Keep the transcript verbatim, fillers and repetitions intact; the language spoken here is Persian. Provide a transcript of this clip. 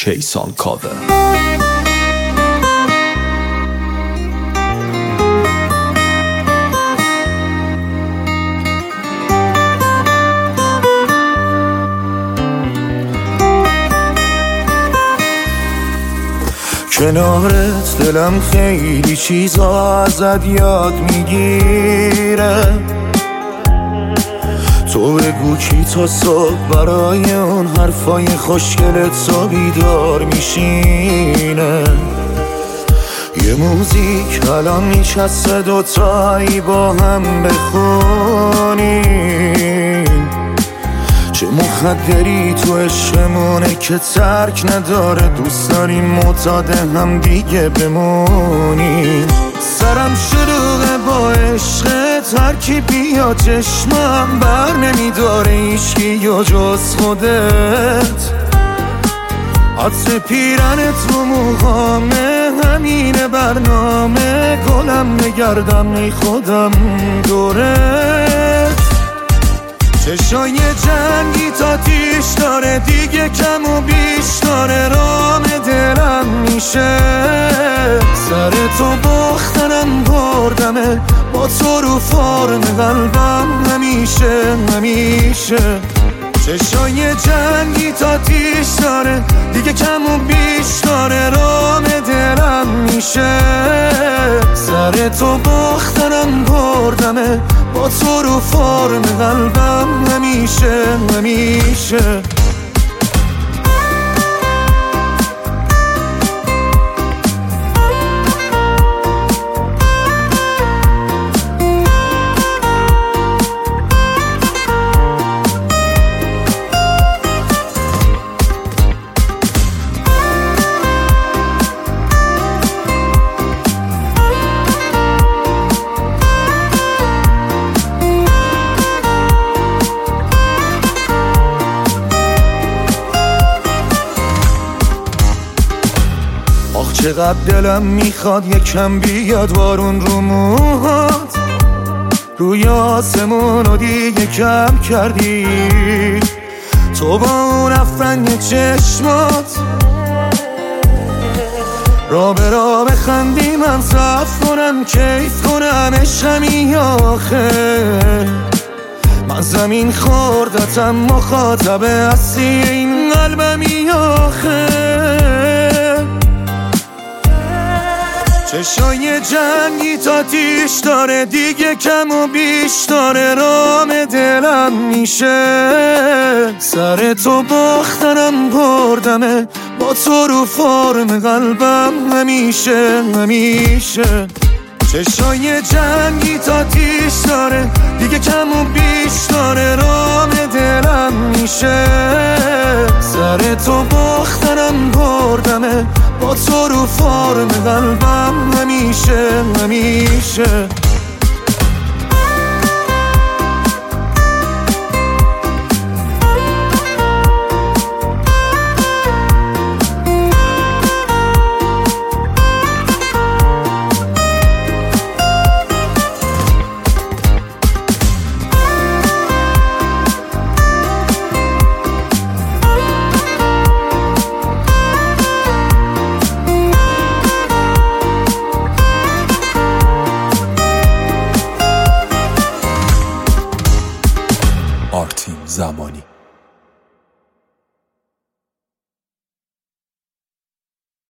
کیسان کاوه. کنارت دلم خیلی چیزا ازت یاد میگیره، تو بگو کی تا صبح برای اون حرفای خوشگلت تا بیدار میشینه. یه موزیک الان میچسته دوتایی با هم بخونیم، چه مخدری تو عشقمونه که ترک نداره، دوست داریم معتاد هم دیگه بمونیم. سرم شلوغه با عشقت، هر کی بیا چشمم بر نمیداره ایشکی یا جز خودت. عطر پیرنت رو موهامه، همینه برنامه، گلم نگردم ای خودم دورت. چشای جنگی تا تیش داره، دیگه کم و بیش داره، رام دلم میشه. سر تو باختنم بردمه، با تو رو فرم قلبم همیشه همیشه. چشای جنگی تا تیش داره، دیگه کم و بیش داره، رام دلم میشه. سر تو باختنم بردمه، با تو رو فرم قلبم همیشه همیشه. چقدر دلم میخواد یکم بیاد بارون رو موهات، روی آسمون رو دیگه کم کردی، تو با اون افرنگ چشمات. را به را بخندی من صف کنم، کیف کنم، عشقمی آخه. من زمین خوردتم، مخاطب اصلی این قلبمی آخه. چشای جنگی تا تیش داره، دیگه کم و بیش داره، رام دلم میشه. سر تو باختنم بردمه، با تو رو فرم قلبم همیشه همیشه. چشای جنگی تا تیش داره، دیگه کم و بیش داره، رام دلم میشه. سر تو باختنم بردمه، با تو رو فرم قلبم همیشه همیشه.